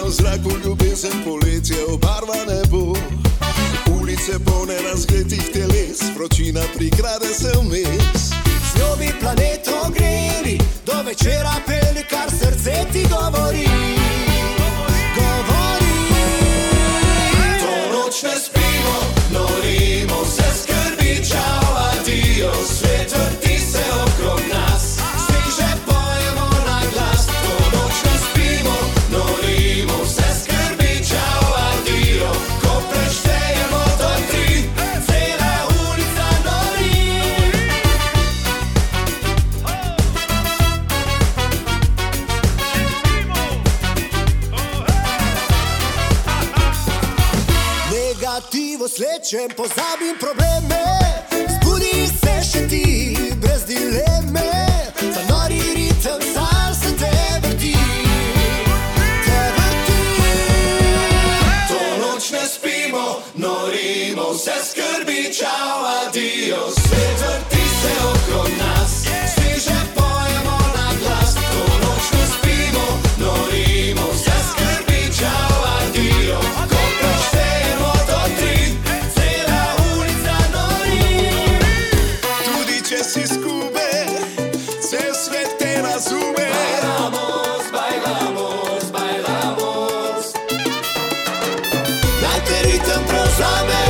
zraku ljubezen, poletje obarva nebo. Ulice polne razgretih teles, vročina prikrade se vmes. Z njo bi planet ogreli, do večera peli, kar srce ti govori. To noč ne spimo, norimo, vse skrbi, čau, adijo. Svet vrti se okrog nas, sviže pojemo na glas. To noč ne spimo, norimo, vse skrbi, čau, adijo. Ko preštejemo do 3, cela ulica nori. Negativo slečem, pozabim probleme. Zbudi se še ti, brez dileme. Ta nori ritem salsa te vrti. To noč ne spimo, norimo, vse skrbi, čau, adijo. Svet vrti se okrog nas, sviže pojemo na glas. To noč ne spimo, norimo, vse skrbi, čau, adijo. Ko preštejemo do 3, cela ulica nori. Tudi če si izguben, cel svet te razume. Bailamos, bailamos, bailamos. Naj te ritem prevzame.